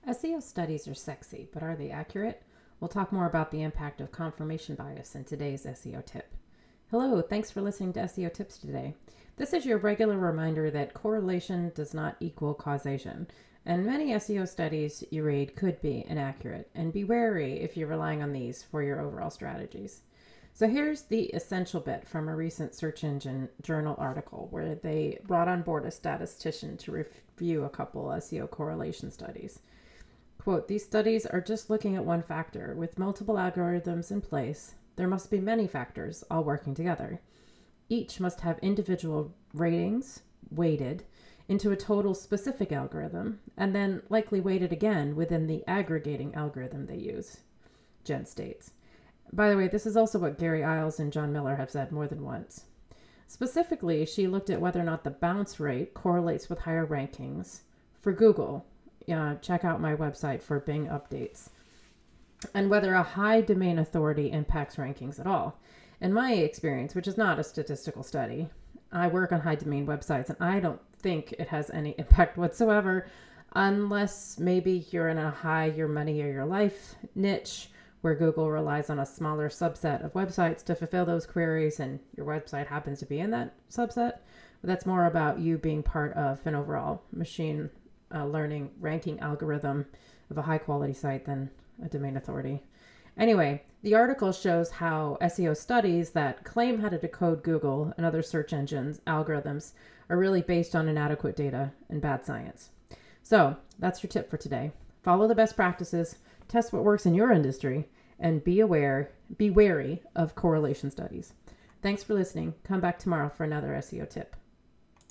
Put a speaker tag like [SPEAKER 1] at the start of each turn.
[SPEAKER 1] SEO studies are sexy, but are they accurate? We'll talk more about the impact of confirmation bias in today's SEO tip. Hello, thanks for listening to SEO Tips today. This is your regular reminder that correlation does not equal causation, and many SEO studies you read could be inaccurate, and be wary if you're relying on these for your overall strategies. So here's the essential bit from a recent search engine journal article where they brought on board a statistician to review a couple SEO correlation studies. Quote, "These studies are just looking at one factor. With multiple algorithms in place, there must be many factors all working together. Each must have individual ratings weighted into a total specific algorithm, and then likely weighted again within the aggregating algorithm they use," Jen states. By the way, this is also what Gary Iles and John Miller have said more than once. Specifically, she looked at whether or not the bounce rate correlates with higher rankings for Google. Check out my website for Bing updates. And whether a high domain authority impacts rankings at all. In my experience, which is not a statistical study, I work on high domain websites, and I don't think it has any impact whatsoever, unless maybe you're in a high your money or your life niche where Google relies on a smaller subset of websites to fulfill those queries, and your website happens to be in that subset. But that's more about you being part of an overall machine learning ranking algorithm of a high quality site than a domain authority. Anyway, the article shows how SEO studies that claim how to decode Google and other search engines algorithms are really based on inadequate data and bad science. So that's your tip for today. Follow the best practices, test what works in your industry, and be wary of correlation studies. Thanks for listening. Come back tomorrow for another SEO tip.